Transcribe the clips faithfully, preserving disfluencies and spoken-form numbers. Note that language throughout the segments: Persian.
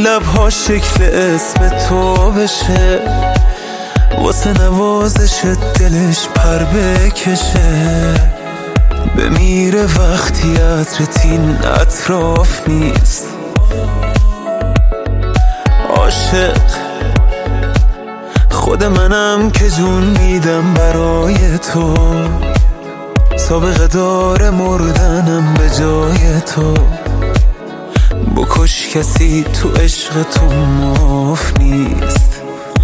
لبها شکل اسم تو بشه، واسه نوازش دلش پر بکشه. بمیره وقتی عطرت این اطراف نیست. عاشق خود منم که جون میدم برای تو، سابقه داره مردنم به جای تو. بکش کسی تو عشق تو معاف نیست.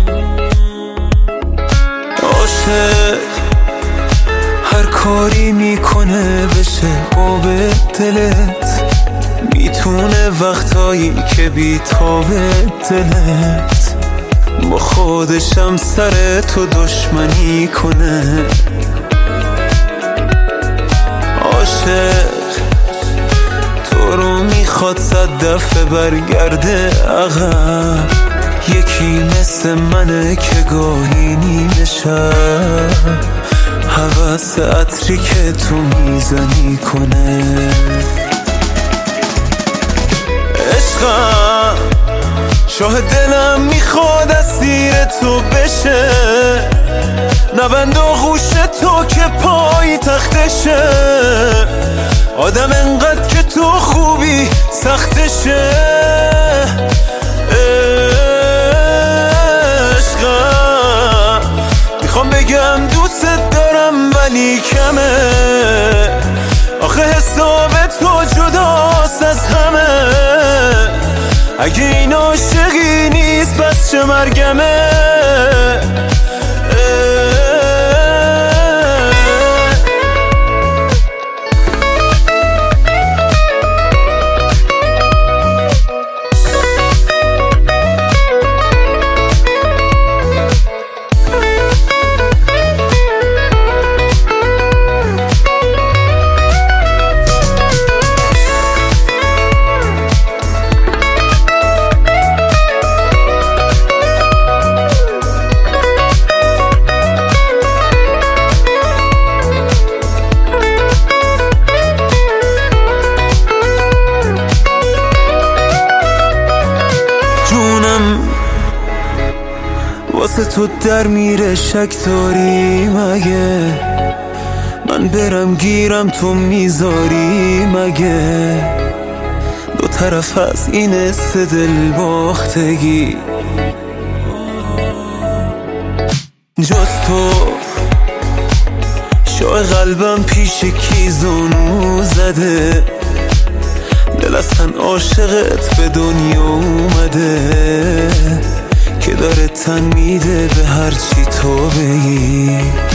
عاشق هر کاری میکنه بشه باب دلت، میتونه وقتایی که بیتاب دلت با خودشم سر تو دشمنی کنه. عاشق تو رو میخواد صد دفعه برگرده عقب، یکی مثل منه که گاهی نیمه شب هوس عطری که تو میزنی کنه. عشقم شاه دلم میخواد اسیر تو بشه، نبند آغوش تو که پای تختشه. آدم انقدر که تو خوبی سختشه. عشقم میخوام بگم دوست دارم ولی کمه، آخه حساب تو جداست از همه. اگه این عاشقی نیست پس چه مرگمه. جونم واسه تو در میره، شک داری مگه؟ من برم گیرم تو میذاری مگه؟ دو طرف از این است دل باختگی، جز تو شاه قلبم پیش کی زانو زده. دل اصلا عاشقت به دنیا اومده که داره تن میده به هرچی تو بگی.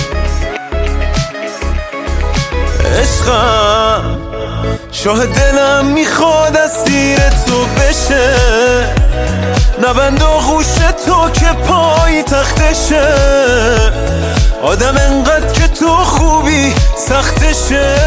عشقم شاه دلم میخواد اسیر تو بشه، نبند آغوش تو که پای تختشه. آدم انقدر که تو خوبی سختشه.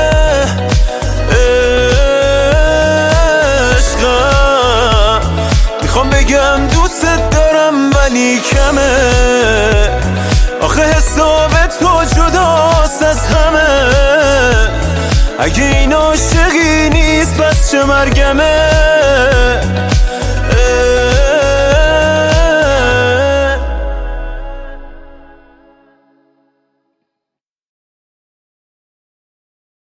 میخوام بگم دوست دارم ولی کمه، آخه حساب تو جداست از همه. اگه این عاشقی نیست پس چه مرگمه.